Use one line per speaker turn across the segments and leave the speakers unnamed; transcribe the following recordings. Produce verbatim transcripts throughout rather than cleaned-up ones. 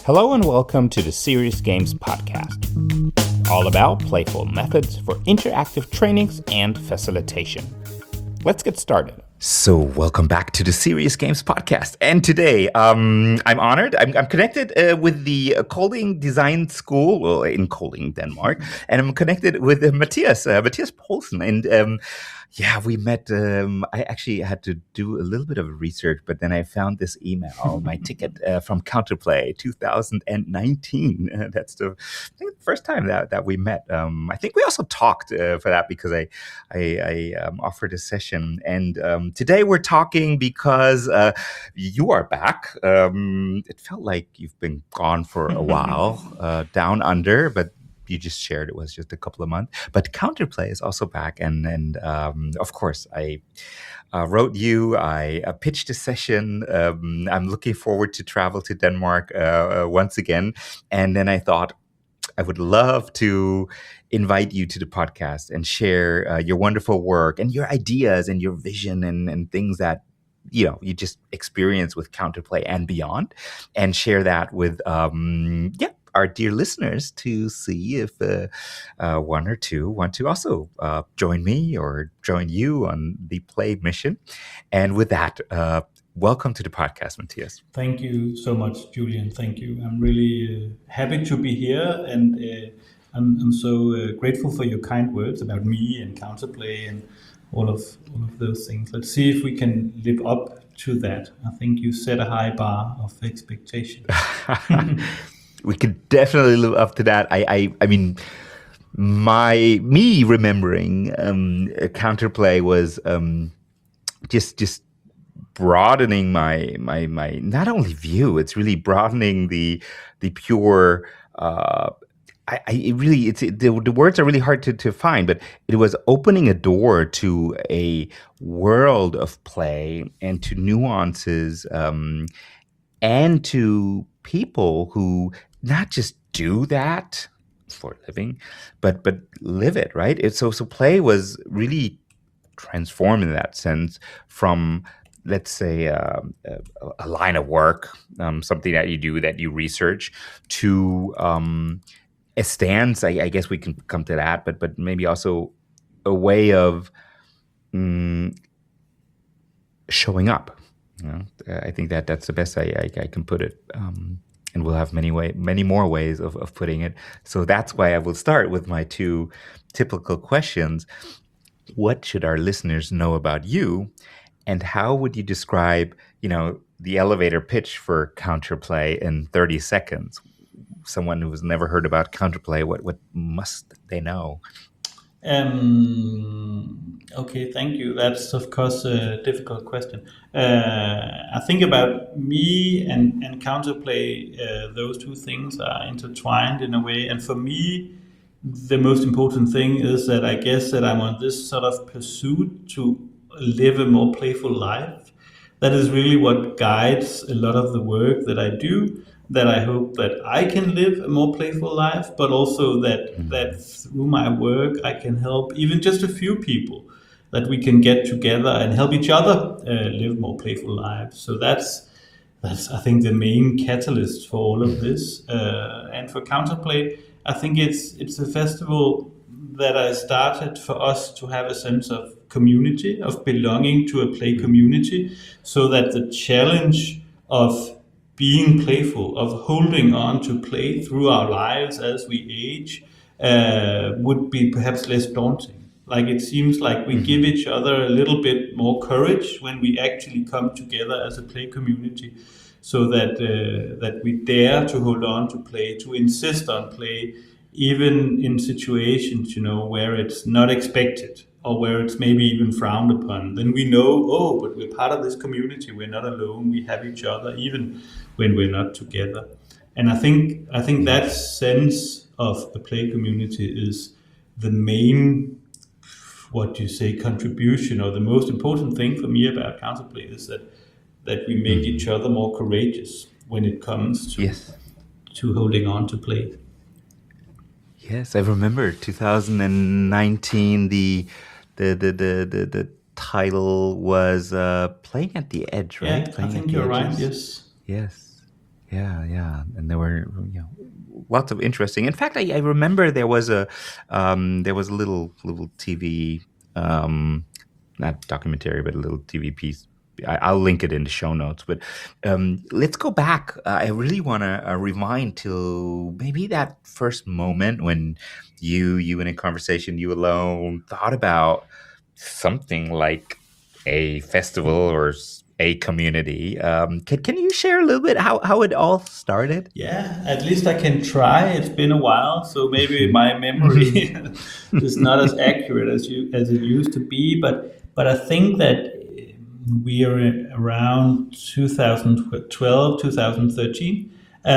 Hello and welcome to the Serious Games Podcast, all about playful methods for interactive trainings and facilitation. Let's get started. So, welcome back to the Serious Games Podcast. And today, um, I'm honored. I'm, I'm connected uh, with the Kolding Design School well, in Kolding, Denmark. And I'm connected with uh, Matthias, uh, Matthias Poulsen. And um, yeah, we met. Um, I actually had to do a little bit of research, but then I found this email, my ticket uh, from Counterplay two thousand nineteen. Uh, that's the, I think the first time that, that we met. Um, I think we also talked uh, for that because I, I, I um, offered a session. And um, today we're talking because uh, you are back. Um, it felt like you've been gone for a while, uh, down under, but you just shared it was just a couple of months. But Counterplay is also back. And, and um, of course, I uh, wrote you, I uh, pitched a session. Um, I'm looking forward to travel to Denmark uh, uh, once again. And then I thought, I would love to invite you to the podcast and share uh, your wonderful work and your ideas and your vision and, and things that you know you just experience with Counterplay and beyond, and share that with um, yeah our dear listeners to see if uh, uh, one or two want to also uh, join me or join you on the play mission. And with that, uh, welcome to the podcast, Matthias.
Thank you so much, Julian. Thank you. I'm really uh, happy to be here, and uh, I'm, I'm so uh, grateful for your kind words about me and Counterplay and all of all of those things. Let's see if we can live up to that. I think you set a high bar of expectation.
We could definitely live up to that. I, I, I mean, my me remembering um, Counterplay was um, just just. broadening my my my not only view, it's really broadening the the pure uh I, I it really it's it, the, the words are really hard to, to find, but it was opening a door to a world of play and to nuances um and to people who not just do that for a living but but live it, right? It's so so play was really transformed in that sense from, let's say, uh, a, a line of work, um, something that you do, that you research, to um, a stance. I, I guess we can come to that, but but maybe also a way of um, showing up. You know, I think that that's the best I, I, I can put it. Um, and we'll have many way, many more ways of, of putting it. So that's why I will start with my two typical questions. What should our listeners know about you? And how would you describe, you know, the elevator pitch for Counterplay in thirty seconds? Someone who's never heard about Counterplay, what what must they know?
Um, okay, thank you. That's of course a difficult question. Uh, I think about me and, and Counterplay, uh, those two things are intertwined in a way. And for me, the most important thing is that I guess that I'm on this sort of pursuit to live a more playful life. That is really what guides a lot of the work that I do, that I hope that I can live a more playful life, but also that mm-hmm. that through my work I can help even just a few people, that we can get together and help each other uh, live more playful lives. So that's that's I think the main catalyst for all of this. Uh, and for Counterplay, I think it's it's a festival that I started for us to have a sense of community, of belonging to a play community, so that the challenge of being playful, of holding on to play through our lives as we age, uh, would be perhaps less daunting. Like it seems like we mm-hmm. give each other a little bit more courage when we actually come together as a play community, so that uh, that we dare to hold on to play, to insist on play, even in situations, you know, where it's not expected or where it's maybe even frowned upon. Then we know, oh, but we're part of this community. We're not alone. We have each other, even when we're not together. And I think I think that sense of a play community is the main, what do you say, contribution, or the most important thing for me about Counterplay is that that we make mm-hmm. each other more courageous when it comes to
yes.
to holding on to play.
Yes, I remember two thousand nineteen. The the the the the, the title was uh, "Playing at the Edge," right?
Yeah,
Playing
I think you're edges. right. Yes.
Yes. Yeah, yeah, and there were you know lots of interesting. In fact, I, I remember there was a um, there was a little little T V, um, not documentary, but a little T V piece. I, I'll link it in the show notes. But um, let's go back. Uh, I really want to uh, rewind to maybe that first moment when you you in a conversation, you alone, thought about something like a festival or s- a community. Um, can can you share a little bit how how it all started?
Yeah, at least I can try. It's been a while, so maybe my memory is not as accurate as you as it used to be. But but I think that we are around two thousand twelve, two thousand thirteen,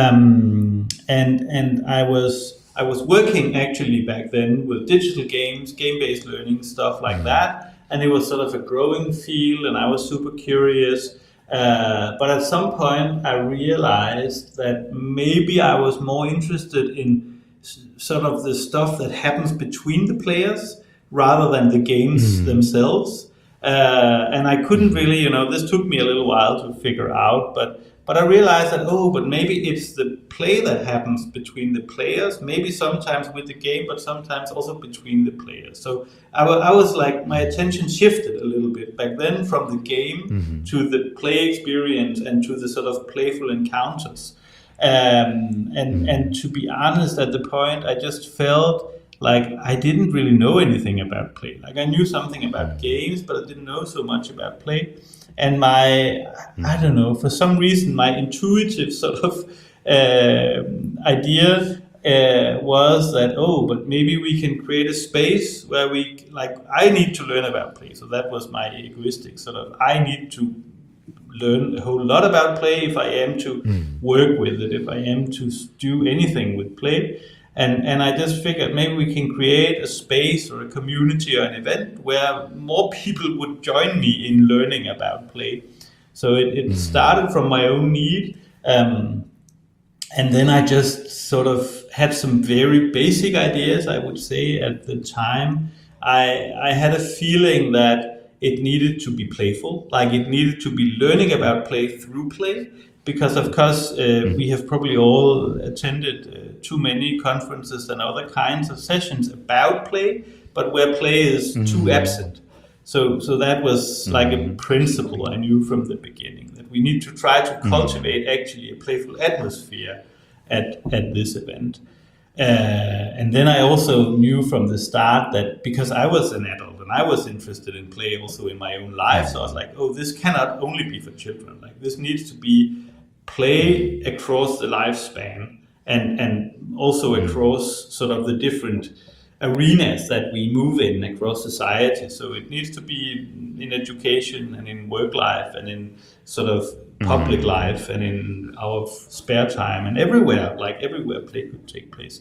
um, and and I was I was working actually back then with digital games, game-based learning, stuff like that, and it was sort of a growing field, and I was super curious. Uh, but at some point, I realized that maybe I was more interested in s- sort of the stuff that happens between the players rather than the games themselves. Uh, and I couldn't really, you know, this took me a little while to figure out, but but I realized that oh, but maybe it's the play that happens between the players. Maybe sometimes with the game, but sometimes also between the players. So I wa- I was like, my attention shifted a little bit back then from the game to the play experience and to the sort of playful encounters. Um, and and to be honest, at the point, I just felt like I didn't really know anything about play. Like I knew something about games, but I didn't know so much about play. And my, I don't know, for some reason, my intuitive sort of uh, idea uh, was that, oh, but maybe we can create a space where we, like, I need to learn about play. So that was my egoistic sort of, I need to learn a whole lot about play if I am to work with it, if I am to do anything with play. And, and I just figured maybe we can create a space or a community or an event where more people would join me in learning about play. So it, it started from my own need. Um, and then I just sort of had some very basic ideas, I would say, at the time. I, I had a feeling that it needed to be playful, like it needed to be learning about play through play, because of course uh, we have probably all attended uh, too many conferences and other kinds of sessions about play, but where play is too absent. So, so that was like a principle I knew from the beginning that we need to try to cultivate actually a playful atmosphere at, at this event. Uh, and then I also knew from the start that because I was an adult and I was interested in play also in my own life, so I was like, oh, this cannot only be for children. Like this needs to be play across the lifespan and and also across sort of the different arenas that we move in across society. So it needs to be in education and in work life and in sort of public life and in our spare time and everywhere, like everywhere play could take place.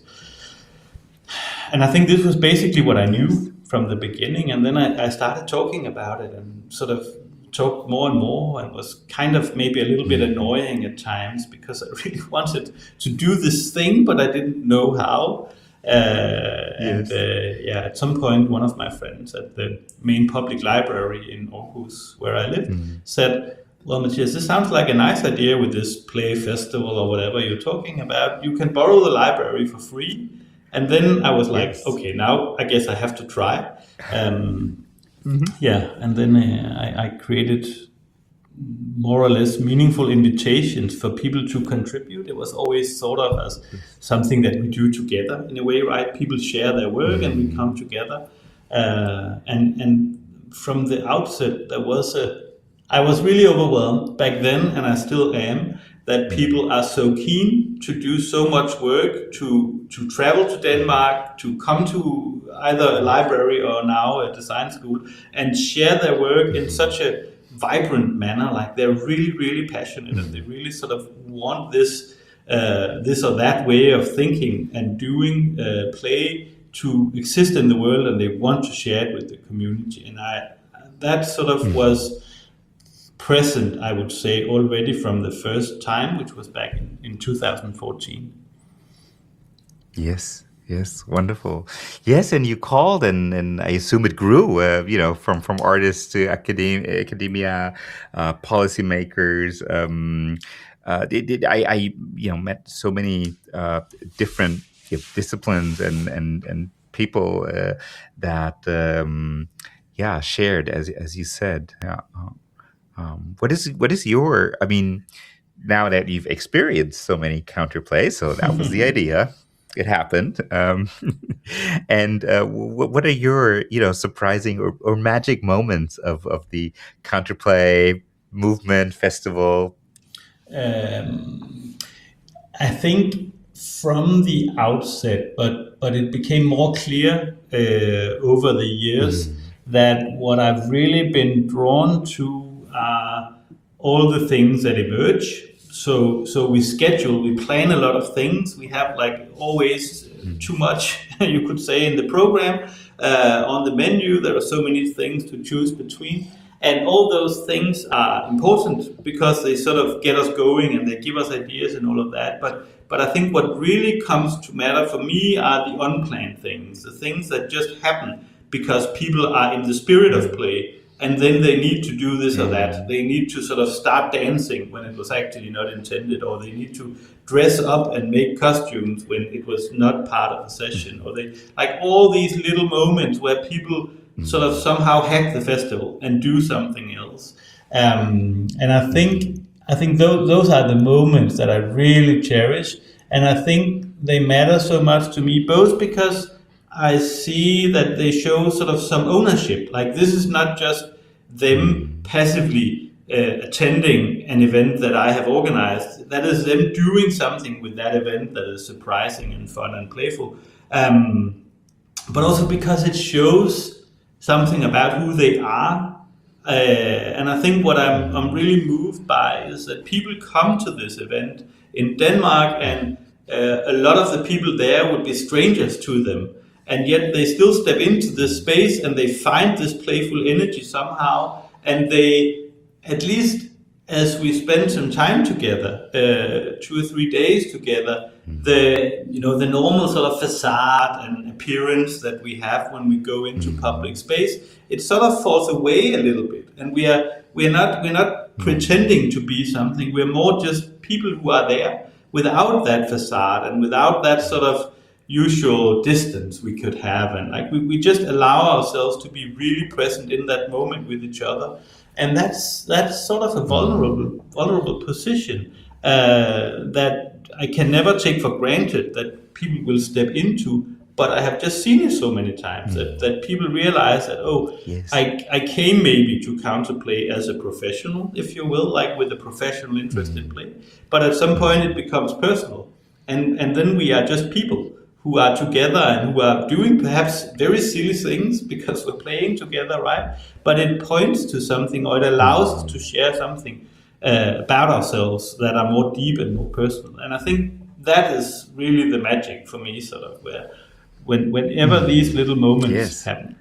And I think this was basically what I knew from the beginning. And then I, I started talking about it and sort of talked more and more and was kind of maybe a little bit annoying at times because I really wanted to do this thing, but I didn't know how. Uh, and uh, yeah, at some point, one of my friends at the main public library in Aarhus, where I live, said, well, Matthias, this sounds like a nice idea with this play festival or whatever you're talking about. You can borrow the library for free. And then I was like,
Yes.
okay, now I guess I have to try. Um, yeah, and then uh, I, I created more or less meaningful invitations for people to contribute. It was always sort of as something that we do together in a way, right? People share their work and we come together. Uh, and and from the outset, there was a. I was really overwhelmed back then, and I still am. That people are so keen to do so much work to to travel to Denmark, to come to either a library or now a design school, and share their work in such a vibrant manner. Like they're really, really passionate, and they really sort of want this uh, this or that way of thinking and doing uh, play to exist in the world, and they want to share it with the community. And I that sort of was present, I would say, already from the first time, which was back in, in two thousand fourteen.
Yes, yes, wonderful. Yes, and you called, and, and I assume it grew. Uh, you know, from from artists to academia, academia, uh, policymakers. Um, uh, did, did I, I you know met so many uh, different you know, disciplines and and and people uh, that um, yeah shared as as you said. Yeah. Um, what is what is your? I mean, now that you've experienced so many counterplays, so that was the idea. It happened. Um, and uh, w- what are your, you know, surprising or, or magic moments of, of the counterplay movement festival?
Um, I think from the outset, but but it became more clear uh, over the years
Mm.
that what I've really been drawn to are all the things that emerge. So so we schedule, we plan a lot of things. We have like always too much, you could say, in the program. Uh, on the menu, there are so many things to choose between. And all those things are important because they sort of get us going and they give us ideas and all of that. But but I think what really comes to matter for me are the unplanned things, the things that just happen because people are in the spirit of play and then they need to do this or that. They need to sort of start dancing when it was actually not intended, or they need to dress up and make costumes when it was not part of the session, or they like all these little moments where people sort of somehow hack the festival and do something else. Um, and I think I think those those are the moments that I really cherish, and I think they matter so much to me, both because I see that they show sort of some ownership. Like this is not just them passively uh, attending an event that I have organized. That is them doing something with that event that is surprising and fun and playful. Um, but also because it shows something about who they are. Uh, and I think what I'm, I'm really moved by is that people come to this event in Denmark, and uh, a lot of the people there would be strangers to them. And yet they still step into this space and they find this playful energy somehow. And they, at least as we spend some time together, uh, two or three days together, the you know the normal sort of facade and appearance that we have when we go into public space, it sort of falls away a little bit. And we are we're not we're not pretending to be something. We're more just people who are there without that facade and without that sort of usual distance we could have, and like we, we just allow ourselves to be really present in that moment with each other, and that's that's sort of a vulnerable vulnerable position uh, that I can never take for granted that people will step into. But I have just seen it so many times that, that people realize that, oh,
Yes.
I, I came maybe to counterplay as a professional, if you will, like with a professional interest in play, but at some point it becomes personal, and and then we are just people who are together and who are doing perhaps very silly things because we're playing together, right? But it points to something, or it allows us to share something uh, about ourselves that are more deep and more personal. And I think that is really the magic for me, sort of, where when whenever these little moments
Yes.
happen.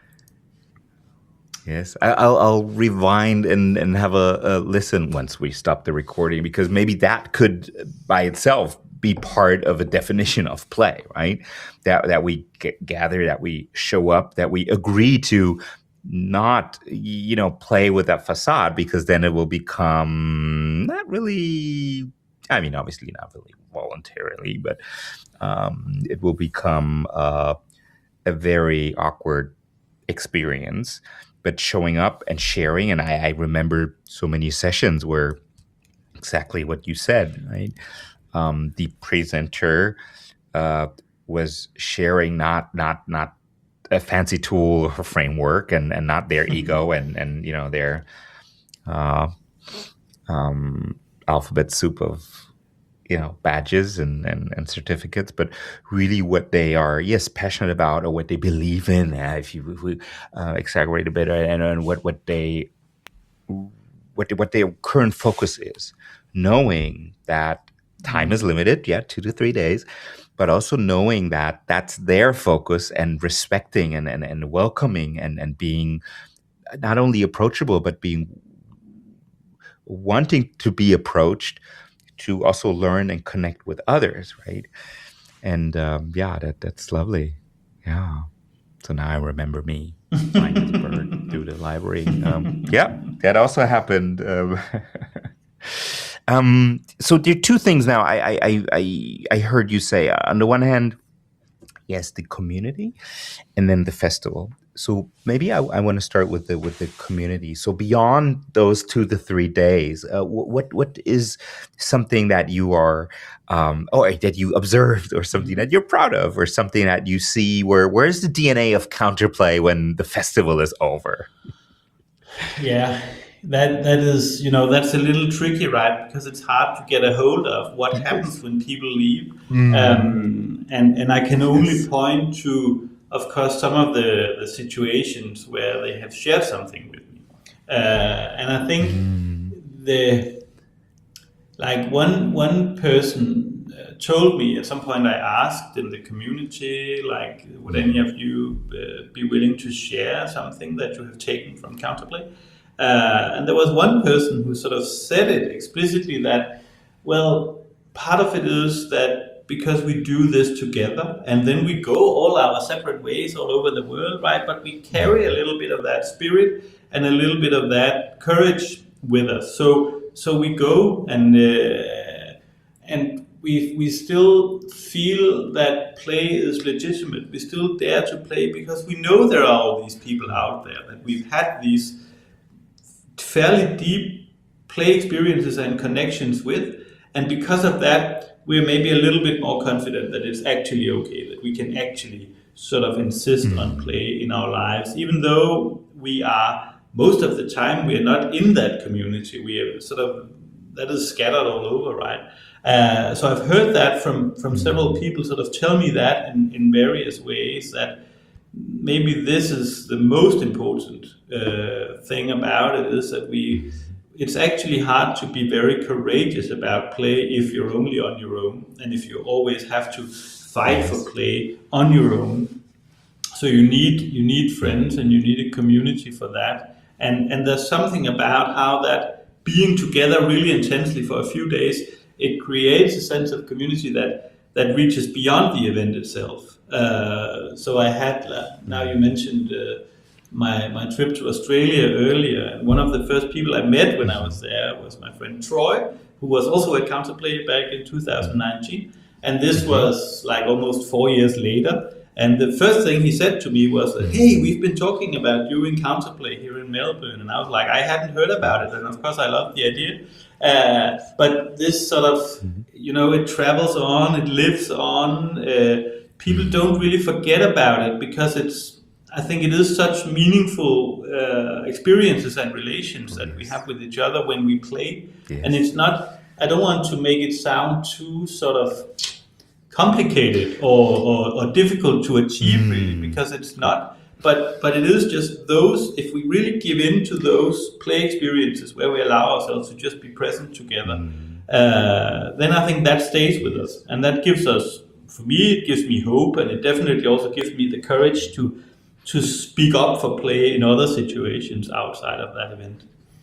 Yes, I- I'll, I'll rewind and, and have a, a listen once we stop the recording, because maybe that could by itself be part of a definition of play, right? That that we g- gather, that we show up, that we agree to not, you know, play with that facade, because then it will become not really, I mean, obviously not really voluntarily, but um, it will become uh, a very awkward experience. But showing up and sharing, and I, I remember so many sessions where exactly what you said, right? Um, the presenter uh, was sharing not not not a fancy tool or framework, and, and not their ego and and you know their uh, um, alphabet soup of you know badges and, and, and certificates, but really what they are, yes, passionate about, or what they believe in. Uh, if you if we uh, exaggerate a bit, and, and what what they what what their current focus is, knowing that time is limited, yeah, two to three days, but also knowing that that's their focus, and respecting and and, and welcoming and and being not only approachable, but being wanting to be approached, to also learn and connect with others, right? And um, yeah, that that's lovely. Yeah. So now I remember me flying this bird through the library. Um, yeah, that also happened. Um, Um, so there are two things now. I I I I heard you say. Uh, on the one hand, yes, the community, and then the festival. So maybe I, I want to start with the with the community. So beyond those two to three days, uh, what what is something that you are, um, or that you observed, or something that you're proud of, or something that you see? Where where's the D N A of Counterplay when the festival is over?
Yeah, that that is, you know, that's a little tricky, right? Because it's hard to get a hold of what happens when people leave,
Mm.
um, and and I can only
Yes.
point to, of course, some of the, the situations where they have shared something with me, uh, and I think
Mm.
the like one one person uh, told me at some point. I asked in the community, like, would any of you uh, be willing to share something that you have taken from Counterplay? Uh, and there was one person who sort of said it explicitly that, well, part of it is that because we do this together and then we go all our separate ways all over the world, right? But we carry a little bit of that spirit and a little bit of that courage with us. So so we go and uh, and we we still feel that play is legitimate. We still dare to play because we know there are all these people out there that we've had these fairly deep play experiences and connections with, and because of that, we're maybe a little bit more confident that it's actually okay, that we can actually sort of insist mm. on play in our lives, even though we are, most of the time, we are not in that community. We are sort of, that is scattered all over, right? Uh, so I've heard that from, from several people sort of tell me that in, in various ways, that maybe this is the most important uh, thing about it, is that we, it's actually hard to be very courageous about play if you're only on your own, and if you always have to fight for play on your own. So you need you need friends and you need a community for that. And and there's something about how that being together really intensely for a few days, it creates a sense of community that that reaches beyond the event itself. Uh, so I had, uh, now you mentioned uh, my my trip to Australia earlier, and one of the first people I met when I was there was my friend Troy, who was also a Counterplay back in two thousand nineteen, and this was like almost four years later. And the first thing he said to me was, hey, we've been talking about doing Counterplay here in Melbourne. And I was like, I hadn't heard about it. And of course, I loved the idea. Uh, but this sort of, you know, it travels on, it lives on. Uh, people don't really forget about it because it's, I think it is such meaningful uh, experiences and relations that we have with each other when we play. Yes. And it's not, I don't want to make it sound too sort of complicated or, or, or difficult to achieve, mm. really, because it's not. But but it is just those, if we really give in to those play experiences where we allow ourselves to just be present together, mm. uh, then I think that stays with us. And that gives us, for me, it gives me hope, and it definitely also gives me the courage to to speak up for play in other situations outside of that event.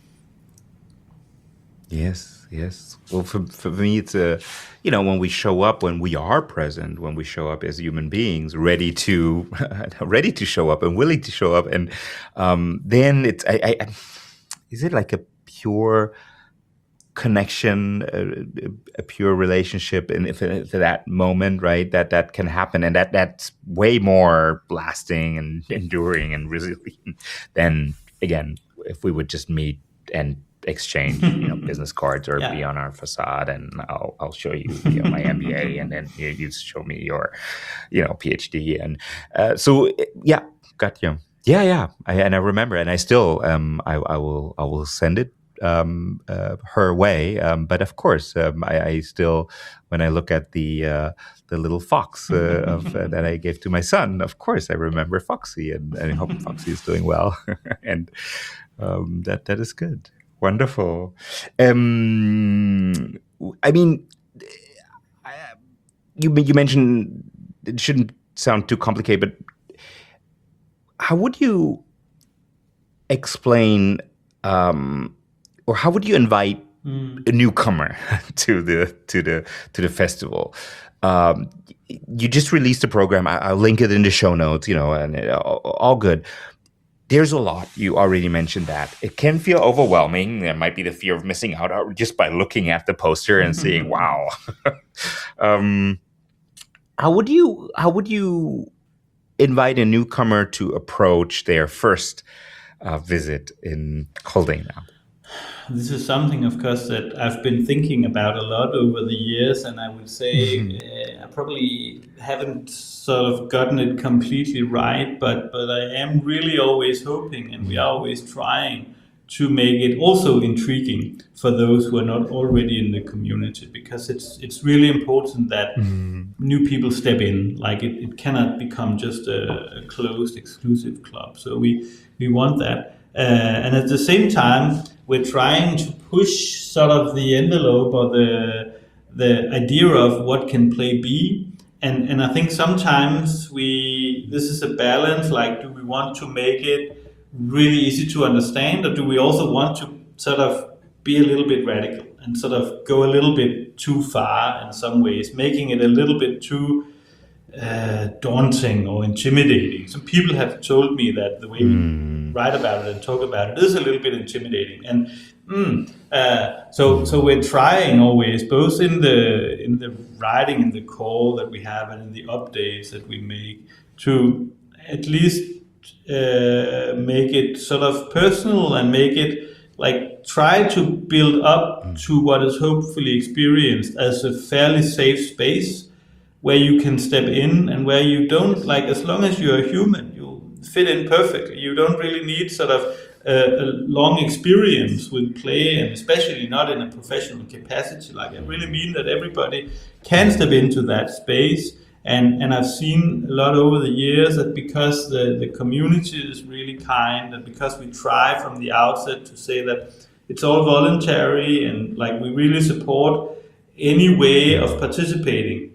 Yes, yes. Well, for for me, it's a, you know, when we show up, when we are present, when we show up as human beings, ready to, ready to show up and willing to show up, and um, then it's, I, I, is it like a pure connection, a, a pure relationship, and if at that moment, right, that that can happen, and that that's way more lasting and enduring and resilient than, again, if we would just meet and exchange, you know, business cards or yeah. be on our facade, and I'll I'll show you, you know, my M B A, and then you, you show me your, you know, PhD, and uh, so yeah, got you. Yeah, yeah, I, and I remember, and I still um I I will I will send it um uh, her way, um, but of course um, I, I still, when I look at the uh, the little fox uh, of uh, that I gave to my son, of course I remember Foxy, and, and I hope Foxy is doing well, and um, that that is good. Wonderful. Um, I mean, you you mentioned it shouldn't sound too complicated, but how would you explain, um, or how would you invite mm. a newcomer to the to the to the festival? Um, you just released a program. I, I'll link it in the show notes. You know, and it, all, all good. there's a lot. You already mentioned that. It can feel overwhelming. There might be the fear of missing out just by looking at the poster and seeing, wow. um, how would you how would you invite a newcomer to approach their first uh, visit in Kolding now?
This is something, of course, that I've been thinking about a lot over the years, and I would say mm-hmm. uh, I probably haven't sort of gotten it completely right, but but I am really always hoping, and we are always trying to make it also intriguing for those who are not already in the community, because it's it's really important that mm-hmm. new people step in. Like it, it cannot become just a, a closed, exclusive club. So we we want that, uh, and at the same time, we're trying to push sort of the envelope or the the idea of what can play be. And and I think sometimes we this is a balance. Like, do we want to make it really easy to understand, or do we also want to sort of be a little bit radical and sort of go a little bit too far in some ways, making it a little bit too uh, daunting or intimidating? Some people have told me that the way we mm. write about it and talk about it is a little bit intimidating, and mm, uh, so so we're trying always, both in the in the writing, in the call that we have, and in the updates that we make, to at least uh, make it sort of personal and make it like try to build up mm. to what is hopefully experienced as a fairly safe space where you can step in and where you don't, like, as long as you're a human, you fit in perfectly. You don't really need sort of a, a long experience with play, and especially not in a professional capacity. Like, I really mean that everybody can step into that space. And and I've seen a lot over the years that because the, the community is really kind, and because we try from the outset to say that it's all voluntary and like we really support any way of participating,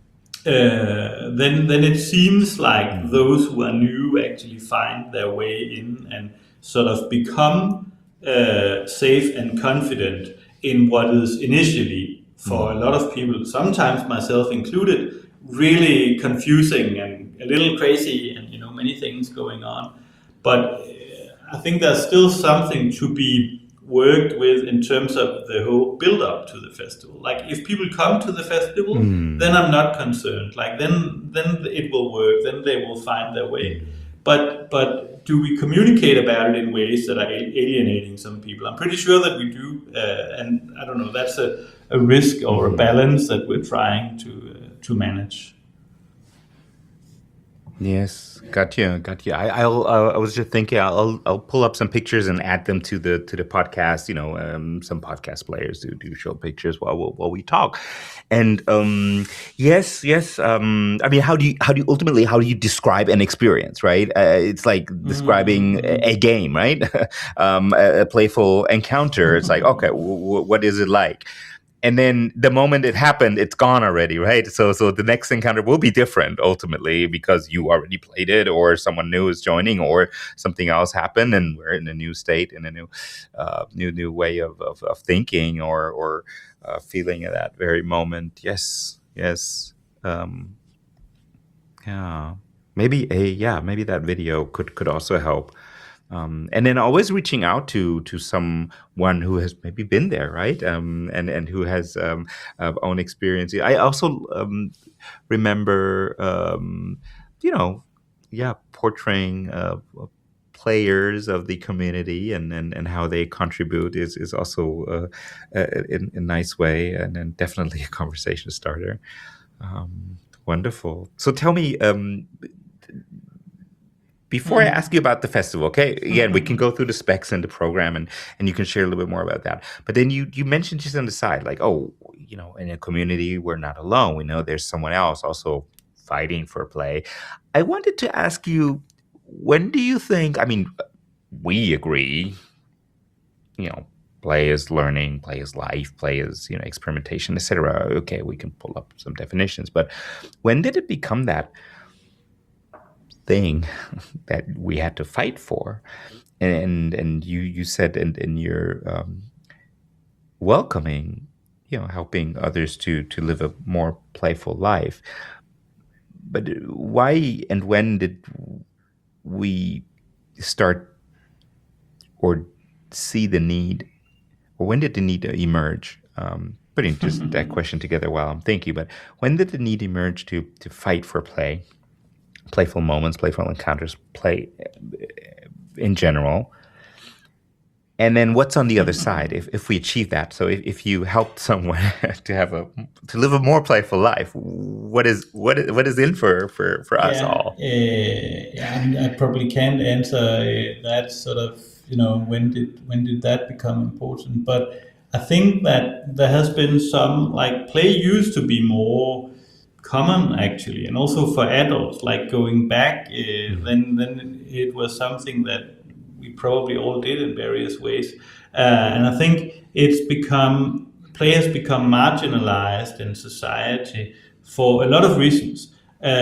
Uh, then then it seems like those who are new actually find their way in and sort of become uh, safe and confident in what is initially, for a lot of people, sometimes myself included, really confusing and a little crazy, and you know, many things going on. But uh, I think there's still something to be worked with in terms of the whole build up to the festival. Like, if people come to the festival, mm. then I'm not concerned. Like, then then it will work. Then they will find their way. But but do we communicate about it in ways that are alienating some people? I'm pretty sure that we do, uh, and I don't know. That's a, a risk or a balance that we're trying to uh, to manage.
Yes, got you, got you. I, I'll. Uh, I was just thinking. I'll. I'll pull up some pictures and add them to the to the podcast. You know, um, some podcast players do do show pictures while while, while we talk. And um, yes, yes. Um, I mean, how do you how do you ultimately how do you describe an experience? Right? Uh, it's like describing mm-hmm. a, a game, right? um, a, a playful encounter. It's like, okay, w- w- what is it like? And then the moment it happened, it's gone already, right? So so the next encounter will be different ultimately because you already played it, or someone new is joining, or something else happened, and we're in a new state, in a new uh, new new way of of, of thinking or or uh, feeling at that very moment. Yes, yes, um, yeah. Maybe a yeah, maybe that video could could also help. Um, and then always reaching out to to someone who has maybe been there, right? Um, and and who has um, uh, own experience. I also um, remember, um, you know, yeah, portraying uh, players of the community and, and, and how they contribute is is also uh, a, a, a nice way, and, and definitely a conversation starter. Um, wonderful. So tell me. Um, Before mm-hmm. I ask you about the festival, okay, again, mm-hmm. we can go through the specs and the program, and, and you can share a little bit more about that. But then you you mentioned just on the side, like, oh, you know, in a community, we're not alone. We know there's someone else also fighting for play. I wanted to ask you, when do you think, I mean, we agree, you know, play is learning, play is life, play is, you know, experimentation, et cetera. Okay, we can pull up some definitions. But when did it become that thing that we had to fight for? And and you you said in, in your um, welcoming, you know, helping others to to live a more playful life. But why and when did we start or see the need, or when did the need emerge? Um, putting just that question together while I'm thinking, but when did the need emerge to to fight for play, playful moments, playful encounters, play in general? And then what's on the other side if, if we achieve that? So if, if you help someone to have a to live a more playful life, what is what is what is in for for, for us
yeah,
all?
Uh, yeah, I probably can't answer uh, that sort of, you know, when did when did that become important? But I think that there has been some, like, play used to be more common actually, and also for adults, like going back, uh, mm-hmm. then then it was something that we probably all did in various ways. Uh, and I think it's become, play has become marginalized in society for a lot of reasons.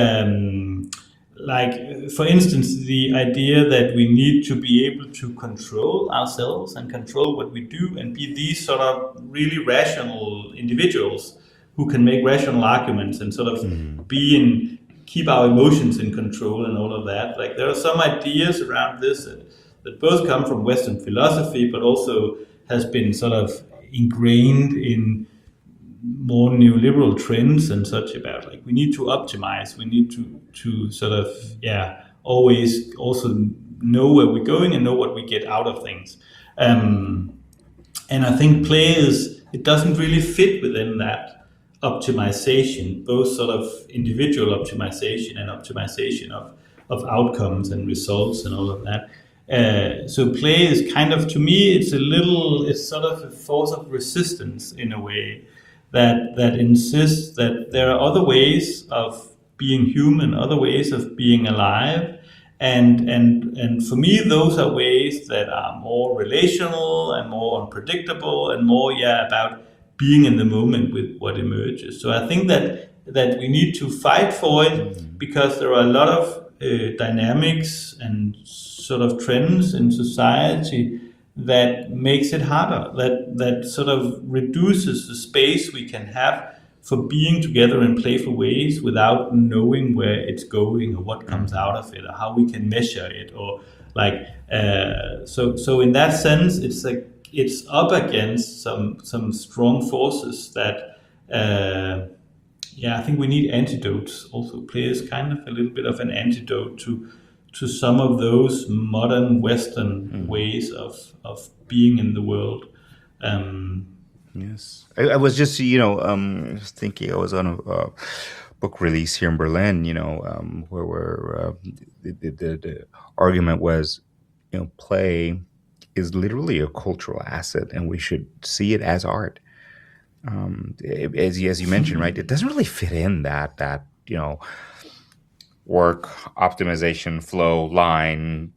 Um, like, for instance, the idea that we need to be able to control ourselves and control what we do and be these sort of really rational individuals who can make rational arguments and sort of mm. be in, keep our emotions in control and all of that. Like, there are some ideas around this that that both come from Western philosophy, but also has been sort of ingrained in more neoliberal trends and such, about, like, we need to optimize, we need to to sort of, yeah, always also know where we're going and know what we get out of things. Um, and I think play is, it doesn't really fit within that optimization, both sort of individual optimization and optimization of, of outcomes and results and all of that. Uh, so play is kind of, to me, it's a little, it's sort of a force of resistance in a way that that insists that there are other ways of being human, other ways of being alive, and and and for me, those are ways that are more relational and more unpredictable and more, yeah, about being in the moment with what emerges. So I think that that we need to fight for it, because there are a lot of uh, dynamics and sort of trends in society that makes it harder, that that sort of reduces the space we can have for being together in playful ways without knowing where it's going or what comes out of it or how we can measure it, or like uh, so so in that sense, it's like it's up against some some strong forces that uh, yeah, I think we need antidotes. Also, play is kind of a little bit of an antidote to to some of those modern Western mm. ways of of being in the world. Um,
yes, I, I was just you know um, just thinking. I was on a uh, book release here in Berlin. You know, um, where where uh, the, the, the argument was, you know, play is literally a cultural asset, and we should see it as art. Um, as as you mentioned, right? It doesn't really fit in that that you know. work, optimization, flow, line,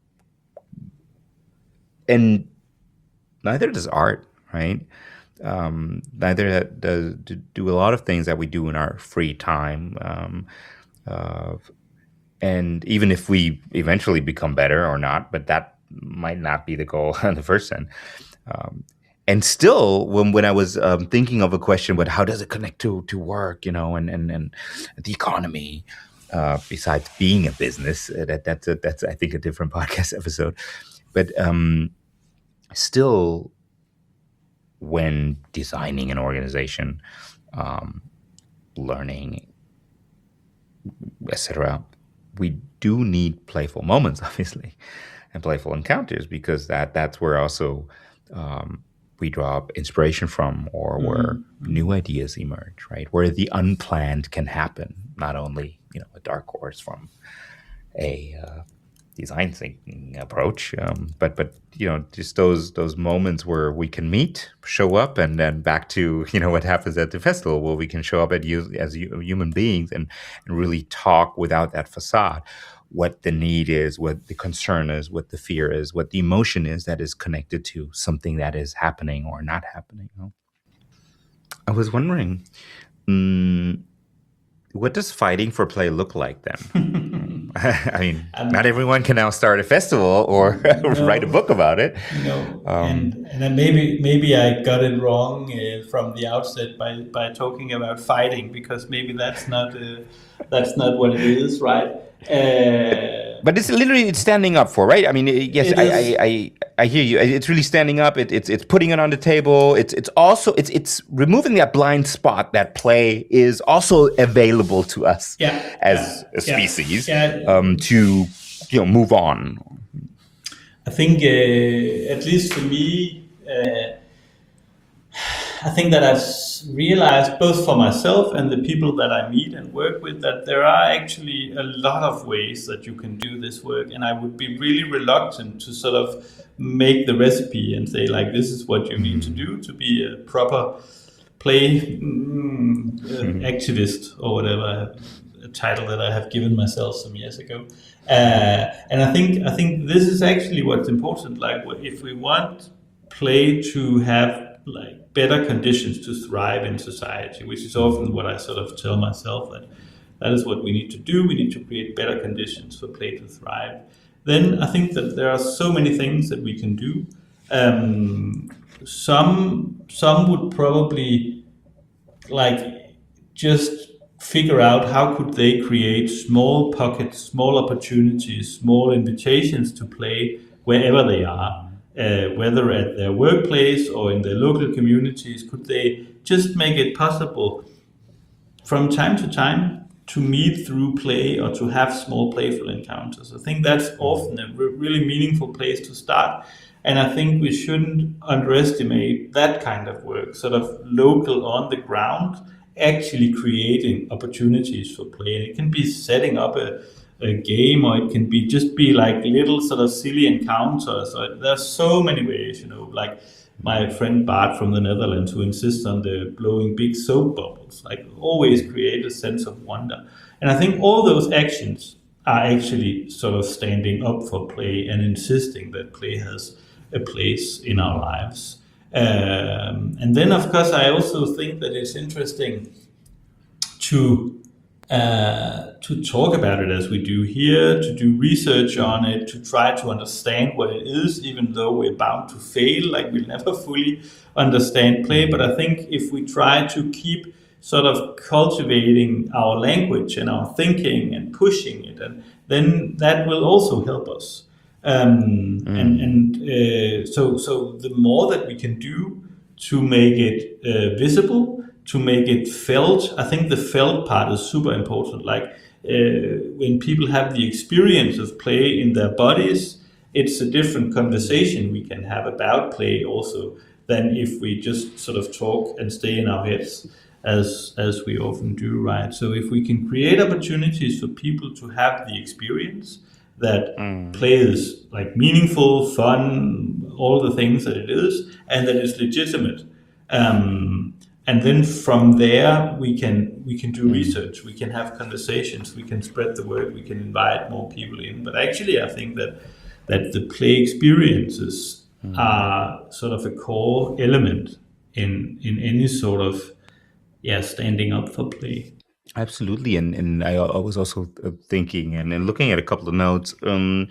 and neither does art, right? Um, neither does do a lot of things that we do in our free time. Um, uh, and even if we eventually become better or not, but that might not be the goal in the first sense. Um, and still, when when I was um, thinking of a question, but how does it connect to to work, you know, and and, and the economy? Uh, besides being a business, uh, that that's a, that's I think a different podcast episode, but um, still, when designing an organization, um, learning, et cetera, we do need playful moments, obviously, and playful encounters, because that that's where also um, we draw inspiration from, or mm-hmm. where new ideas emerge, right? Where the unplanned can happen, not only, you know, a dark horse from a uh, design thinking approach, um, but but you know, just those those moments where we can meet, show up, and then back to, you know, what happens at the festival, where we can show up at you as human beings and and really talk without that facade. What the need is, what the concern is, what the fear is, what the emotion is that is connected to something that is happening or not happening. You know? I was wondering, um, what does fighting for play look like then? I mean, um, not everyone can now start a festival or no, write a book about it.
No, um, and, and then maybe maybe I got it wrong uh, from the outset by, by talking about fighting, because maybe that's not uh, that's not what it is, right? Uh,
But it's literally it's standing up for, right? I mean, yes,
it
I,
is.
I, I, I hear you. It's really standing up. It, it's it's putting it on the table. It's it's also it's it's removing that blind spot that play is also available to us
Yeah,
as
yeah,
a species
yeah, yeah.
Um, to you know move on.
I think, uh, at least for me, uh, I think that I've realized both for myself and the people that I meet and work with that there are actually a lot of ways that you can do this work, and I would be really reluctant to sort of make the recipe and say like this is what you need to do to be a proper play mm, uh, activist or whatever, a title that I have given myself some years ago. Uh, and I think I think this is actually what's important. Like if we want play to have like better conditions to thrive in society, which is often what I sort of tell myself that that is what we need to do. We need to create better conditions for play to thrive. Then I think that there are so many things that we can do. Um, some some would probably like just figure out how could they create small pockets, small opportunities, small invitations to play wherever they are. Uh, whether at their workplace or in their local communities, could they just make it possible from time to time to meet through play or to have small playful encounters? I think that's often a re- really meaningful place to start. And I think we shouldn't underestimate that kind of work, sort of local on the ground, actually creating opportunities for play. And it can be setting up a a game, or it can be just be like little sort of silly encounters. So there's so many ways, you know, like my friend Bart from the Netherlands who insists on the blowing big soap bubbles, like always create a sense of wonder. And I think all those actions are actually sort of standing up for play and insisting that play has a place in our lives. Um, and then, of course, I also think that it's interesting to uh, to talk about it as we do here, to do research on it, to try to understand what it is, even though we're bound to fail, like we'll never fully understand play. But I think if we try to keep sort of cultivating our language and our thinking and pushing it, and then that will also help us. Um, mm. And, and uh, so, so the more that we can do to make it uh, visible, to make it felt. I think the felt part is super important. Like uh, when people have the experience of play in their bodies, it's a different conversation we can have about play also than if we just sort of talk and stay in our heads as as we often do, right? So if we can create opportunities for people to have the experience that mm. play is like meaningful, fun, all the things that it is, and that it's legitimate. Um, And then from there, we can we can do research, we can have conversations, we can spread the word, we can invite more people in. But actually, I think that that the play experiences mm. are sort of a core element in in any sort of yeah standing up for play.
Absolutely, and and I, I was also thinking and, and looking at a couple of notes. Um,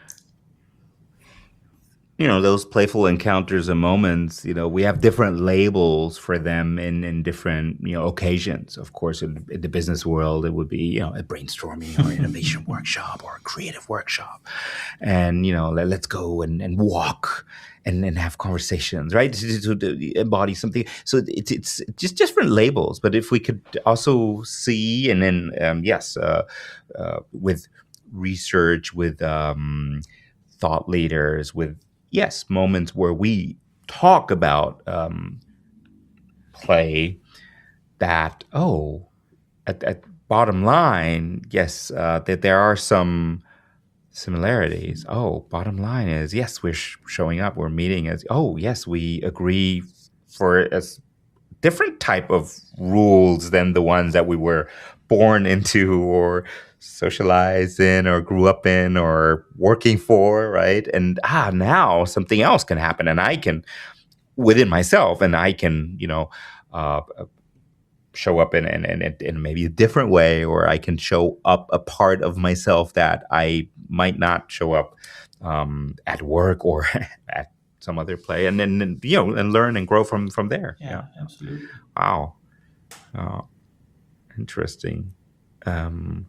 You know, those playful encounters and moments, you know, we have different labels for them in, in different, you know, occasions. Of course, in, in the business world, it would be, you know, a brainstorming or innovation workshop or a creative workshop. And, you know, let, let's go and, and walk and, and have conversations, right? To, to embody something. So it's, it's just different labels. But if we could also see, and then, um, yes, uh, uh, with research, with um, thought leaders, with yes, moments where we talk about um, play that, oh, at, at bottom line, yes, uh, that there are some similarities. Oh, bottom line is, yes, we're sh- showing up, we're meeting as, oh, yes, we agree for a different type of rules than the ones that we were born into or socialized in or grew up in or working for, right? And ah, now something else can happen, and I can, within myself, and I can, you know, uh, show up in, in, in, in maybe a different way, or I can show up a part of myself that I might not show up um, at work or at some other play, and then, you know, and learn and grow from, from there.
Yeah, yeah. Absolutely.
Wow. Oh, interesting. Um,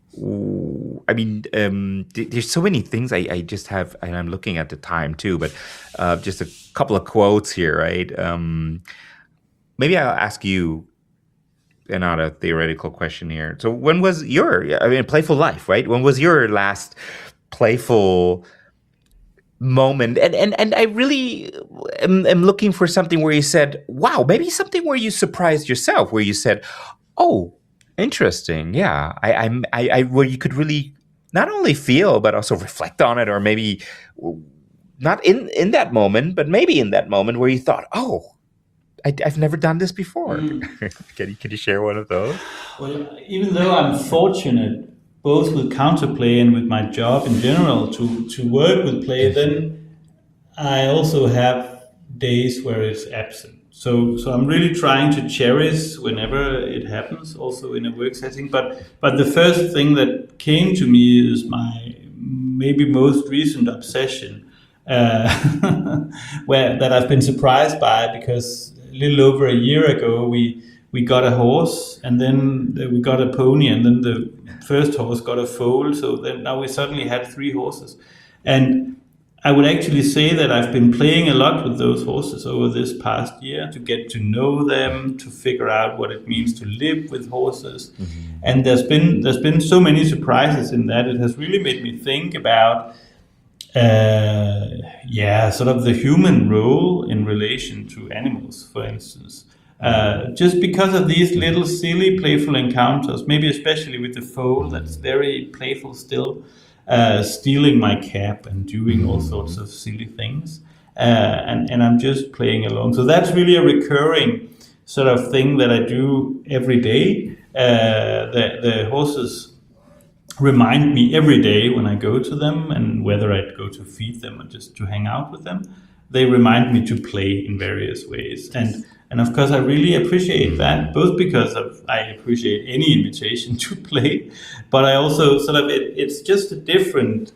I mean, um, th- there's so many things I, I just have, and I'm looking at the time too, but uh, just a couple of quotes here, right? Um, maybe I'll ask you, and not a theoretical question here. So when was your, I mean, playful life, right? When was your last playful moment? And and and I really am, am looking for something where you said, wow, maybe something where you surprised yourself, where you said, oh, interesting. Yeah. I, I'm, I, I, where you could really not only feel, but also reflect on it, or maybe not in, in that moment, but maybe in that moment where you thought, oh, I, I've never done this before. Mm. can you, can you share one of those?
Well, even though I'm fortunate both with counterplay and with my job in general to, to work with play, then I also have days where it's absent. So, so I'm really trying to cherish whenever it happens, also in a work setting. But, but the first thing that came to me is my maybe most recent obsession, uh, where that I've been surprised by, because a little over a year ago we we got a horse, and then we got a pony, and then the first horse got a foal. So then now we suddenly had three horses, and I would actually say that I've been playing a lot with those horses over this past year to get to know them, to figure out what it means to live with horses. Mm-hmm. And there's been there's been so many surprises in that. It has really made me think about, uh, yeah, sort of the human role in relation to animals, for instance. Uh, just because of these little silly, playful encounters, maybe especially with the foal that's very playful still. Uh, stealing my cap and doing all sorts of silly things, uh, and and I'm just playing along. So that's really a recurring sort of thing that I do every day. Uh, the the horses remind me every day when I go to them, and whether I go to feed them or just to hang out with them, they remind me to play in various ways. And And of course, I really appreciate that, both because of I appreciate any invitation to play, but I also sort of, it, it's just a different,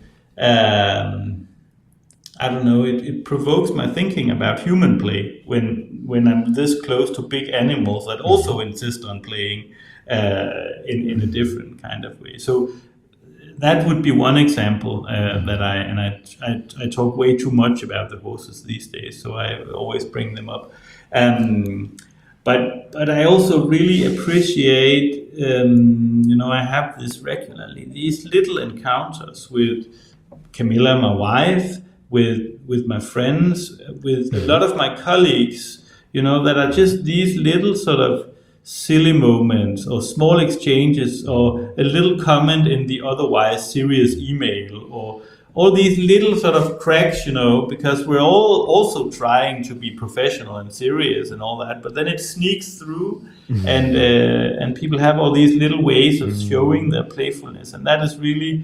um, I don't know, it, it provokes my thinking about human play when when I'm this close to big animals that also insist on playing uh, in, in a different kind of way. So that would be one example uh, that I, and I, I, I talk way too much about the horses these days, so I always bring them up. Um, but but I also really appreciate, um, you know, I have this regularly, these little encounters with Camilla, my wife, with with my friends, with a lot of my colleagues, you know, that are just these little sort of silly moments or small exchanges or a little comment in the otherwise serious email, or all these little sort of cracks, you know, because we're all also trying to be professional and serious and all that, but then it sneaks through, mm-hmm. and uh, and people have all these little ways of mm-hmm. showing their playfulness, and that is really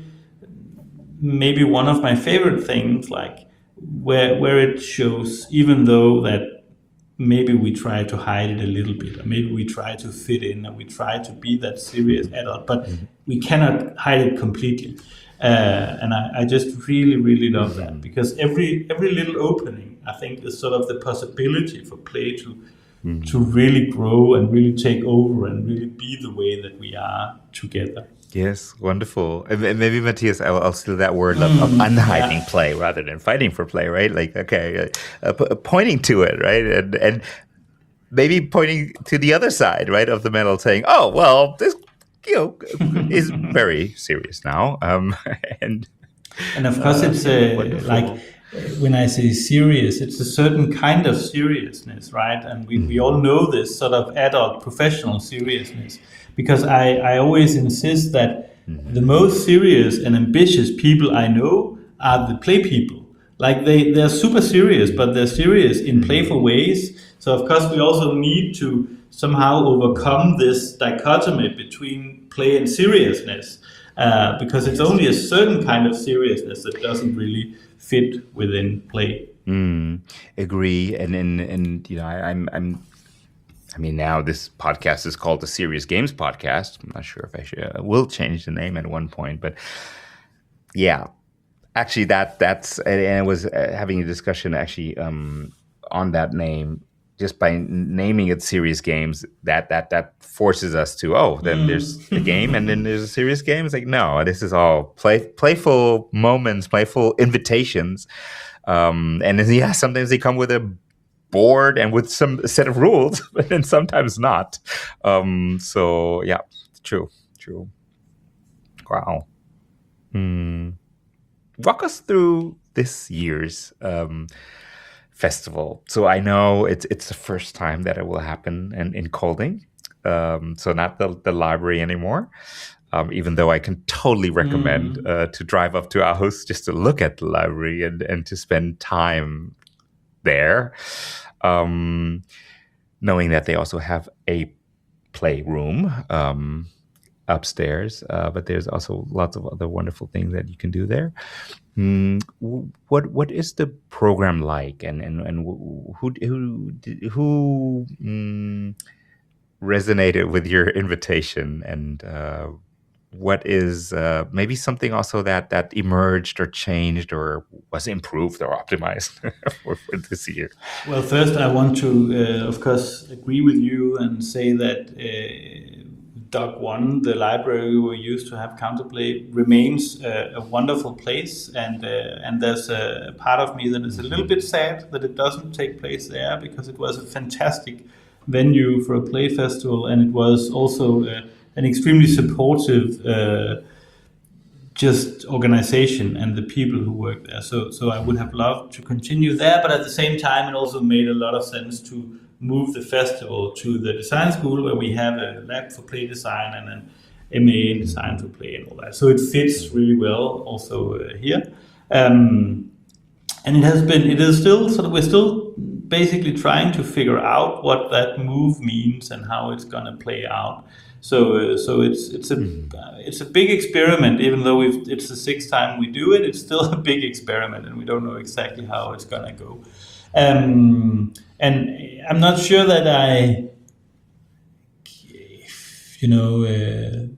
maybe one of my favorite things, like where where it shows, even though that maybe we try to hide it a little bit, or maybe we try to fit in, or we try to be that serious adult, but mm-hmm. we cannot hide it completely. Uh, and I, I just really, really love mm-hmm. that, because every every little opening, I think, is sort of the possibility for play to mm-hmm. to really grow and really take over and really be the way that we are together.
Yes, wonderful. And maybe, Matthias, I'll, I'll steal that word of, of unhiding yeah. play rather than fighting for play, right? Like, okay, uh, p- pointing to it, right? And and maybe pointing to the other side, right, of the medal, saying, oh, well, this, you know, is very serious now. Um, and
and of course, uh, it's uh, like, when I say serious, it's a certain kind of seriousness, right? And we, mm-hmm. we all know this sort of adult professional seriousness. Because I, I always insist that mm-hmm. the most serious and ambitious people I know are the play people. Like they, they're super serious, but they're serious in mm-hmm. playful ways. So of course we also need to somehow overcome this dichotomy between play and seriousness. Uh, because it's only a certain kind of seriousness that doesn't really fit within play.
Mm, agree. And, and, and you know, I, I'm... I'm I mean, now this podcast is called the Serious Games Podcast. I'm not sure if I should, uh, will change the name at one point, but yeah, actually that that's, and I was uh, having a discussion actually um, on that name just by naming it serious games, that that that forces us to, oh, then mm. there's a game and then there's a serious game. It's like, no, this is all play playful moments, playful invitations. Um, and then, yeah, sometimes they come with a board and with some set of rules, but then sometimes not. Um, so yeah, true, true. Wow. Hmm. Walk us through this year's um, festival. So I know it's it's the first time that it will happen in, in Kolding. Um, so not the, the library anymore. Um, even though I can totally recommend mm. uh, to drive up to Aarhus just to look at the library and, and to spend time there. Um, knowing that they also have a playroom um, upstairs, uh, but there's also lots of other wonderful things that you can do there. Mm, what what is the program like, and and, and who who who mm, resonated with your invitation, and uh, what is uh, maybe something also that that emerged or changed or was improved or optimized for, for this year?
Well, first I want to, uh, of course, agree with you and say that uh, Dock One, the library we used to have Counterplay, remains uh, a wonderful place, and uh, and there's a part of me that is a little bit sad that it doesn't take place there, because it was a fantastic venue for a play festival, and it was also uh, an extremely supportive uh, just organization and the people who work there. So so I would have loved to continue there, but at the same time it also made a lot of sense to move the festival to the design school, where we have a lab for play design and an M A in design for play and all that. So it fits really well also uh, here. Um, and it has been, it is still sort of, we're still basically trying to figure out what that move means and how it's going to play out. So, uh, so it's it's a uh, it's a big experiment. Even though we've, it's the sixth time we do it, it's still a big experiment, and we don't know exactly how it's gonna go. Um, and I'm not sure that I, you know, uh,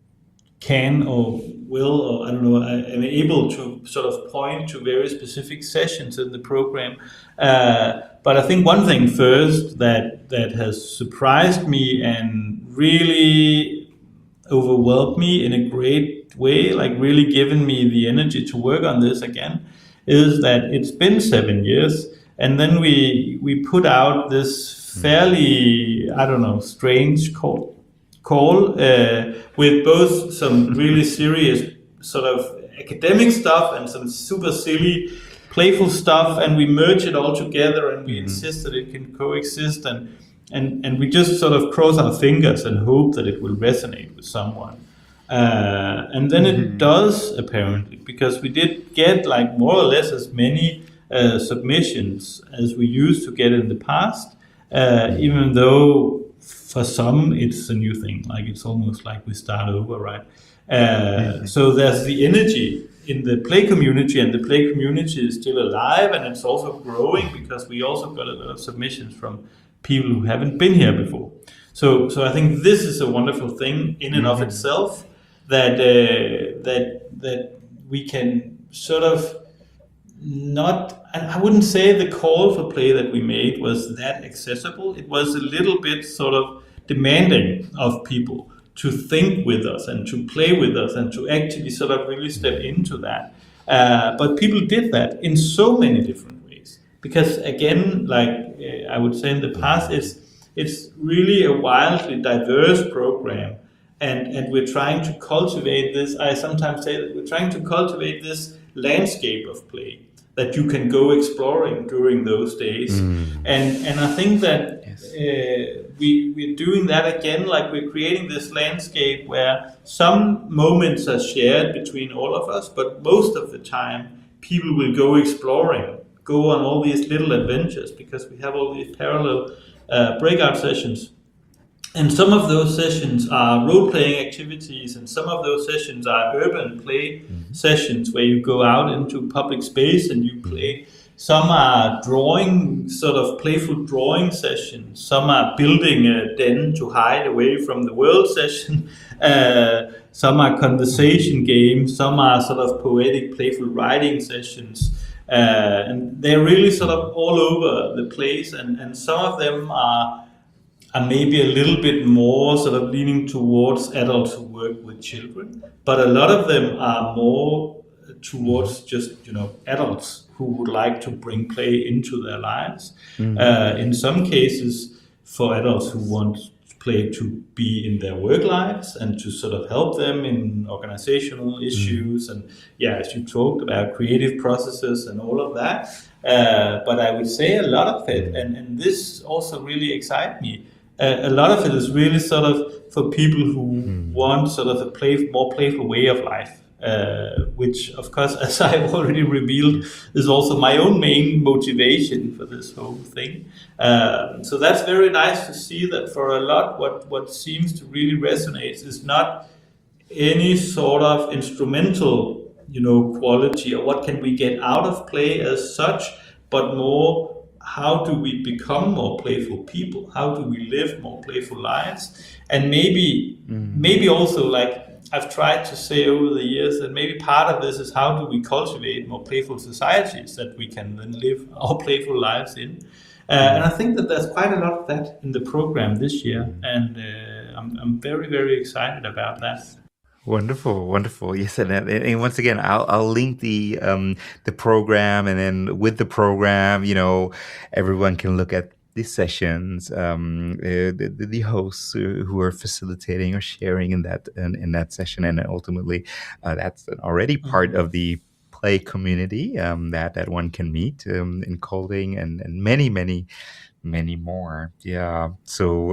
can or will, or I don't know, I am able to sort of point to very specific sessions in the program. Uh, but I think one thing first that that has surprised me and really overwhelmed me in a great way, like really given me the energy to work on this again, is that it's been seven years. And then we we put out this fairly, I don't know, strange call, call uh, with both some really serious sort of academic stuff and some super silly, playful stuff, and we merge it all together, and we mm-hmm. insist that it can coexist, and and and we just sort of cross our fingers and hope that it will resonate with someone. Uh, and then mm-hmm. it does, apparently, because we did get like more or less as many Uh, submissions as we used to get in the past, uh, even though for some it's a new thing, like it's almost like we start over, right? Uh, so there's the energy in the play community, and the play community is still alive, and it's also growing because we also got a lot of submissions from people who haven't been here before. So, so I think this is a wonderful thing in and of itself, that uh, that that we can sort of not, I wouldn't say the call for play that we made was that accessible. It was a little bit sort of demanding of people to think with us and to play with us and to actually sort of really step into that. Uh, but people did that in so many different ways. Because again, like uh, I would say in the past, it's it's really a wildly diverse program. And, and we're trying to cultivate this, I sometimes say that we're trying to cultivate this landscape of play that you can go exploring during those days. Mm. And and I think that yes. uh, we, we're doing that again, like we're creating this landscape where some moments are shared between all of us, but most of the time people will go exploring, go on all these little adventures, because we have all these parallel uh, breakout sessions. And some of those sessions are role-playing activities, and some of those sessions are urban play mm-hmm. sessions where you go out into public space and you play. Some are drawing, sort of playful drawing sessions. Some are building a den to hide away from the world session. Uh, some are conversation games. Some are sort of poetic, playful writing sessions. uh, and they're really sort of all over the place. And, and some of them are are maybe a little bit more sort of leaning towards adults who work with children, but a lot of them are more towards just, you know, adults who would like to bring play into their lives. Mm-hmm. Uh, in some cases, for adults who want play to be in their work lives and to sort of help them in organizational issues. Mm-hmm. And yeah, as you talked about creative processes and all of that. Uh, but I would say a lot of it, and, and this also really excites me, uh, a lot of it is really sort of for people who mm. want sort of a play, more playful way of life, uh, which of course, as I've already revealed, is also my own main motivation for this whole thing. Uh, so that's very nice to see that for a lot, what, what seems to really resonate is not any sort of instrumental, you know, quality or what can we get out of play as such, but more how do we become more playful people? How do we live more playful lives? And maybe, mm. maybe also, like I've tried to say over the years, that maybe part of this is how do we cultivate more playful societies that we can then live our playful lives in. Uh, and I think that there's quite a lot of that in the program this year, and uh, I'm, I'm very, very excited about that.
Wonderful, wonderful. Yes, and, and once again, I'll I'll link the um the program, and then with the program, you know, everyone can look at these sessions, um, uh, the, the hosts who are facilitating or sharing in that in, in that session, and ultimately, uh, that's already part mm-hmm. of the play community um, that that one can meet um, in Kolding, and and many many. many more. Yeah. So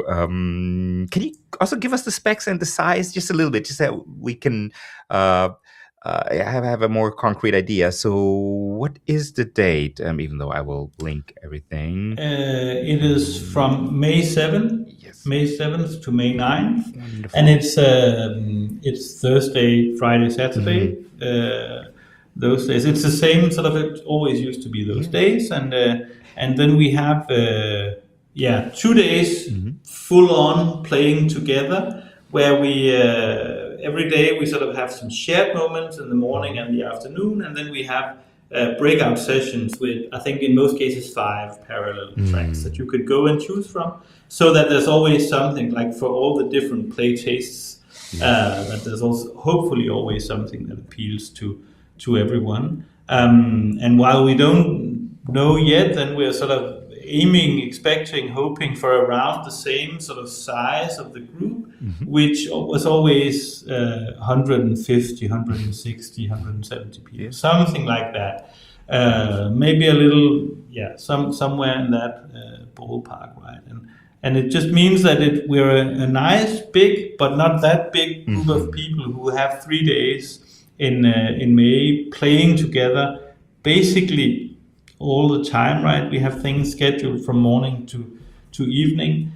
um, can you also give us the specs and the size just a little bit, just that we can uh, uh, have, have a more concrete idea. So what is the date? Um, even though I will link everything.
Uh, it is from May seventh, yes. May seventh to May ninth. Wonderful. And it's um, it's Thursday, Friday, Saturday. Mm-hmm. Uh, those days. It's the same sort of, it always used to be those yeah. days. And uh, And then we have, uh, yeah, two days mm-hmm. full on playing together, where we, uh, every day we sort of have some shared moments in the morning and the afternoon. And then we have uh, breakout sessions with, I think in most cases, five parallel mm-hmm. tracks that you could go and choose from. So that there's always something, like for all the different play tastes, mm-hmm. uh, that there's also hopefully always something that appeals to, to everyone. Um, and while we don't know yet, then we're sort of aiming, expecting, hoping for around the same sort of size of the group, mm-hmm. which was always uh, one hundred fifty, one hundred sixty, one hundred seventy people, yeah. something like that. Uh, maybe a little, yeah, some somewhere in that uh, ballpark, right? And and it just means that it we're a, a nice, big, but not that big group mm-hmm. of people who have three days in uh, in May playing together, basically all the time, right? We have things scheduled from morning to to evening,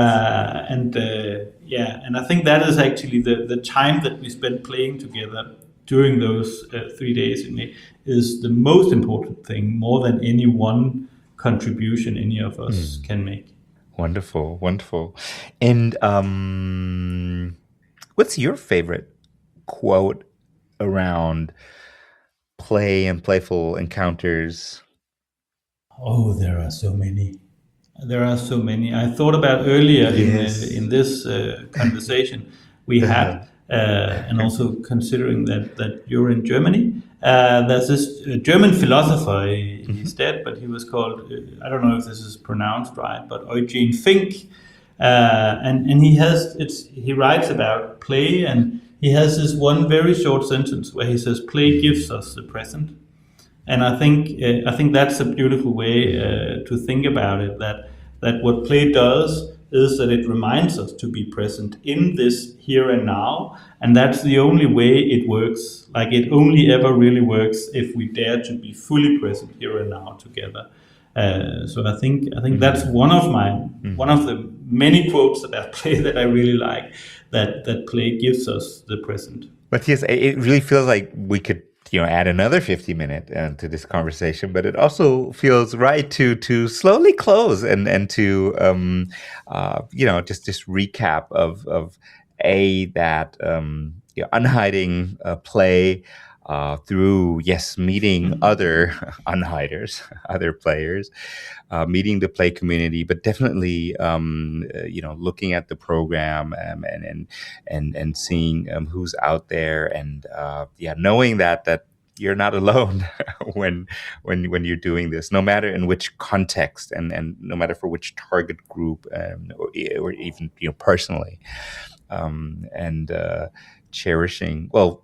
uh, and uh, yeah, and I think that is actually the the time that we spend playing together during those uh, three days in May is the most important thing, more than any one contribution any of us mm. can make.
Wonderful, wonderful. And um, what's your favorite quote around play and playful encounters?
Oh, there are so many. There are so many. I thought about earlier yes. in, uh, in this uh, conversation we had, uh, and also considering that, that you're in Germany, uh, there's this uh, German philosopher, he, he's dead, but he was called, uh, I don't know if this is pronounced right, but Eugen Fink. Uh, and, and he has, it's, he writes about play, and he has this one very short sentence where he says, play gives us the present. And I think uh, I think that's a beautiful way uh, to think about it. That that what play does is that it reminds us to be present in this here and now, and that's the only way it works. Like it only ever really works if we dare to be fully present here and now together. Uh, so I think I think mm-hmm. that's one of my mm-hmm. one of the many quotes about play that I really like. That that play gives us the present.
But yes, it really feels like we could, you know, add another fifty minute uh, to this conversation, but it also feels right to to slowly close and and to um uh you know just just recap of of a that um you know, unhiding uh, play uh, through, yes, meeting other unhiders, other players, uh, meeting the play community, but definitely, um, uh, you know, looking at the program um, and and and and seeing um, who's out there, and uh, yeah, knowing that that you're not alone when when when you're doing this, no matter in which context, and and no matter for which target group, um, or, or even, you know, personally, um, and uh, cherishing, well,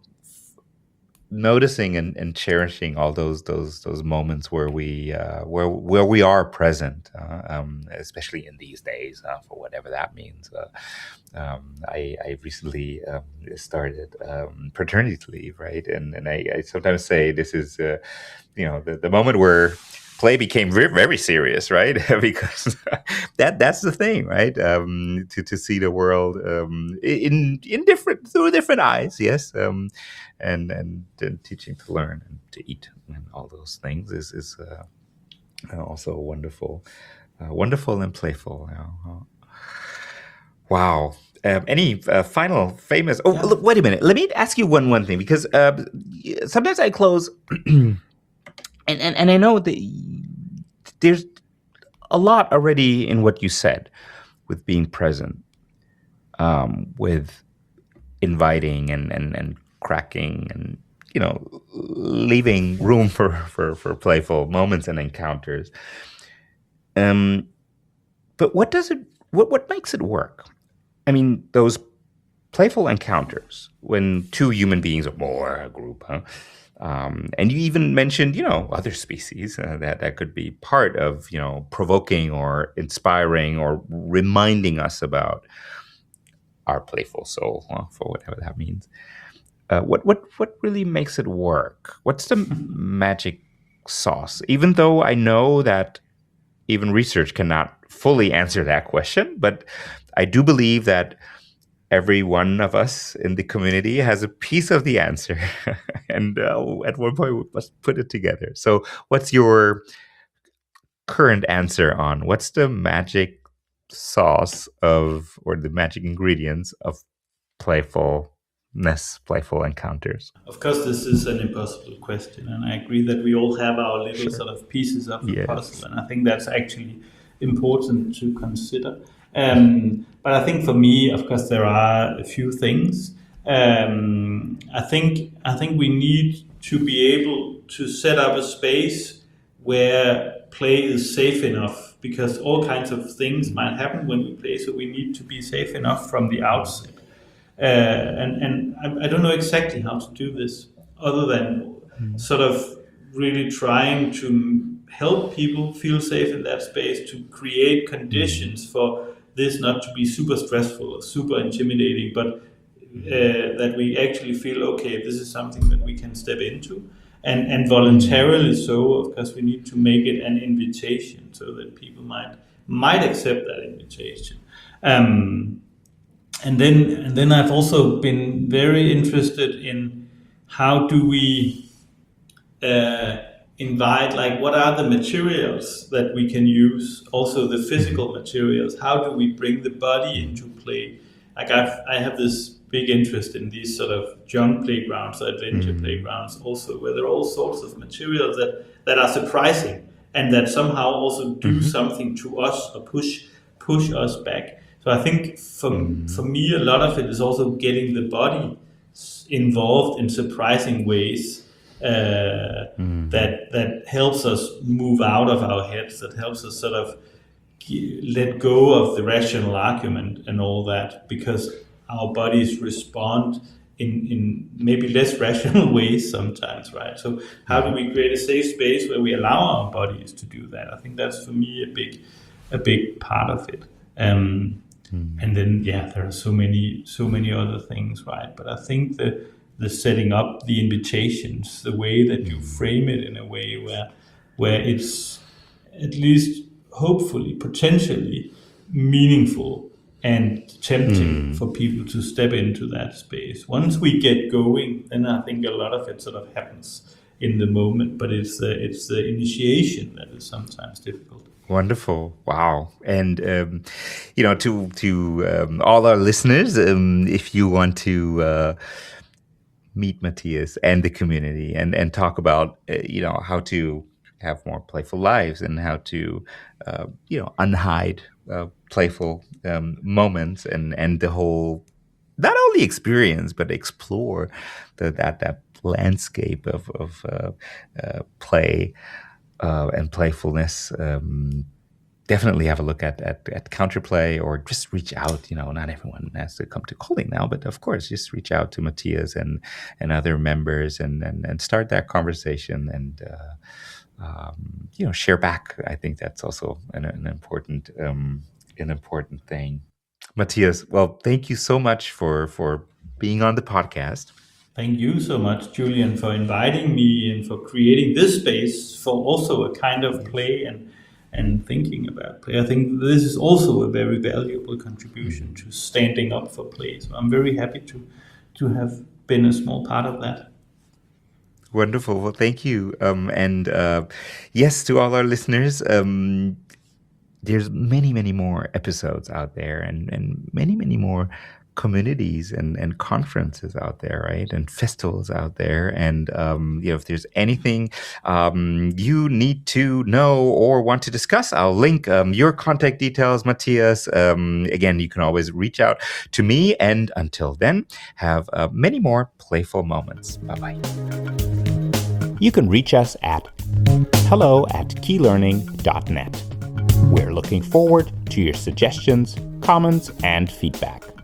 noticing and, and cherishing all those those those moments where we uh, where where we are present, uh, um, especially in these days, uh, for whatever that means. Uh, um, I, I recently um, started um, paternity leave, right? And and I, I sometimes say this is, uh, you know, the, the moment where play became very, very serious, right? Because that that's the thing, right? Um, to to see the world um, in in different through different eyes, yes. Um, and and and teaching to learn and to eat and all those things is is uh, also wonderful, uh, wonderful and playful. You know? Wow. Um, any uh, final famous? Oh, yeah. Look, wait a minute. Let me ask you one one thing, because uh, sometimes I close, and, and and I know that there's a lot already in what you said, with being present, um, with inviting and and and cracking, and, you know, leaving room for for for playful moments and encounters. Um, but what does it? What what makes it work? I mean, those playful encounters when two human beings or more, a group, huh? Um, and you even mentioned, you know, other species uh, that that could be part of, you know, provoking or inspiring or reminding us about our playful soul, huh, for whatever that means. Uh, what what what really makes it work? What's the magic sauce? Even though I know that even research cannot fully answer that question, but I do believe that every one of us in the community has a piece of the answer, and uh, at one point we must put it together. So, what's your current answer on what's the magic sauce of, or the magic ingredients of playfulness, playful encounters?
Of course, this is an impossible question, and I agree that we all have our little sure. sort of pieces of the yes. puzzle, and I think that's actually important to consider. Um, but I think for me, of course, there are a few things. Um, I think I think we need to be able to set up a space where play is safe enough, because all kinds of things might happen when we play, so we need to be safe enough from the outset. Uh, and and I, I don't know exactly how to do this, other than mm. sort of really trying to help people feel safe in that space, to create conditions for this not to be super stressful or super intimidating, but uh, that we actually feel, okay, this is something that we can step into. And, and voluntarily so, of course, we need to make it an invitation so that people might might accept that invitation. Um, and then and then I've also been very interested in how do we uh, invite, like, what are the materials that we can use, also the physical materials. How do we bring the body into play? Like I've, I have this big interest in these sort of young playgrounds, adventure mm-hmm. playgrounds also, where there are all sorts of materials that, that are surprising and that somehow also do mm-hmm. something to us or push push us back. So I think for, mm-hmm. for me, a lot of it is also getting the body involved in surprising ways. Uh, mm. that that helps us move out of our heads, that helps us sort of let go of the rational argument and all that, because our bodies respond in, in maybe less rational ways sometimes, right? So how do we create a safe space where we allow our bodies to do that? I think that's, for me, a big a big part of it. Um, mm. And then, yeah, there are so many so many other things, right? But I think the the setting up, the invitations, the way that you frame it in a way where where it's at least hopefully, potentially meaningful and tempting mm. for people to step into that space. Once we get going, then I think a lot of it sort of happens in the moment, but it's the, it's the initiation that is sometimes difficult.
Wonderful. Wow. And, um, you know, to, to um, all our listeners, um, if you want to... Uh, meet Matthias and the community and, and talk about, uh, you know, how to have more playful lives and how to, uh, you know, unhide uh, playful um, moments and, and the whole, not only experience, but explore the, that, that landscape of, of uh, uh, play uh, and playfulness. Um, definitely have a look at, at, at Counterplay, or just reach out. You know, not everyone has to come to Kolding now, but of course, just reach out to Matthias and, and other members and, and, and start that conversation and, uh, um, you know, share back. I think that's also an, an important, um, an important thing. Matthias, well, thank you so much for, for being on the podcast.
Thank you so much, Julian, for inviting me and for creating this space for also a kind of play and and thinking about play. I think this is also a very valuable contribution to standing up for play. So I'm very happy to to have been a small part of that.
Wonderful. Well, thank you. Um, and uh, yes, to all our listeners, um, there's many, many more episodes out there and, and many, many more communities and, and conferences out there, right? And festivals out there. And, um, you know, if there's anything um, you need to know or want to discuss, I'll link um, your contact details, Matthias. Um, again, you can always reach out to me. And until then, have uh, many more playful moments. Bye-bye. You can reach us at hello at keylearning dot net. We're looking forward to your suggestions, comments, and feedback.